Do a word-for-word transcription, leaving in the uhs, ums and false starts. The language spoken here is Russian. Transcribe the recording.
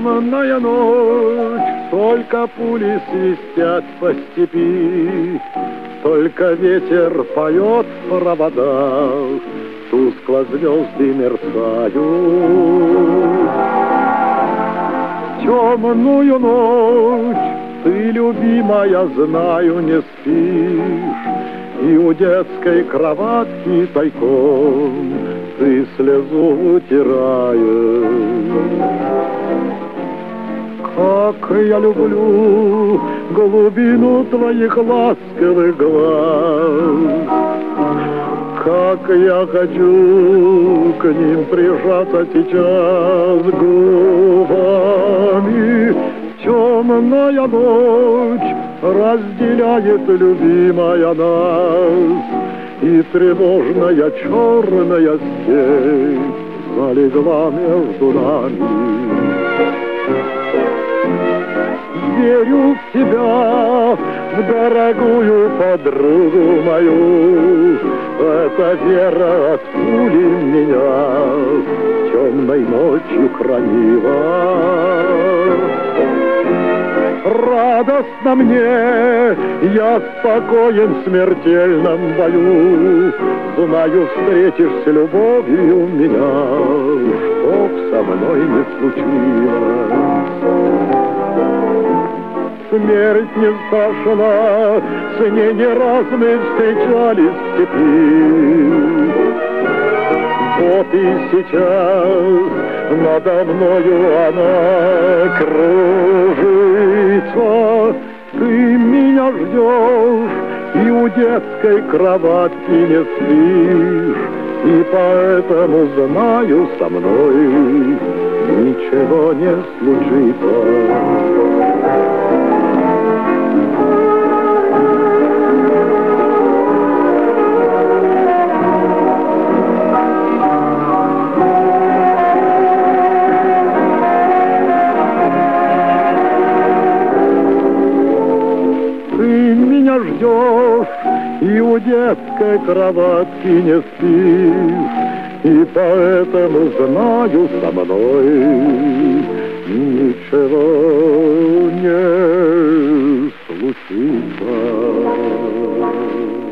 Темная ночь, только пули свистят по степи, только ветер поет в проводах, тускло звезды мерцают. Темную ночь ты, любимая, знаю, не спишь, и у детской кроватки тайком ты слезу утираешь. Как я люблю глубину твоих ласковых глаз, как я хочу к ним прижаться сейчас губами. Темная ночь разделяет, любимая, нас, и тревожная черная степь залегла между нами. Верю в тебя, в дорогую подругу мою, эта вера от пули меня темной ночью хранила. Радостно мне, я спокоен в смертельном бою, знаю, встретишь с любовью меня, чтоб со мной не случилось. Смерть не страшна, с ней не раз мы встречались в степи. Вот и сейчас надо мною она кружится. Ты меня ждешь и у детской кроватки не спишь, и поэтому знаю, со мной ничего не случится. Ждешь и у детской кроватки не спишь, и поэтому знаю, со мной ничего не случится.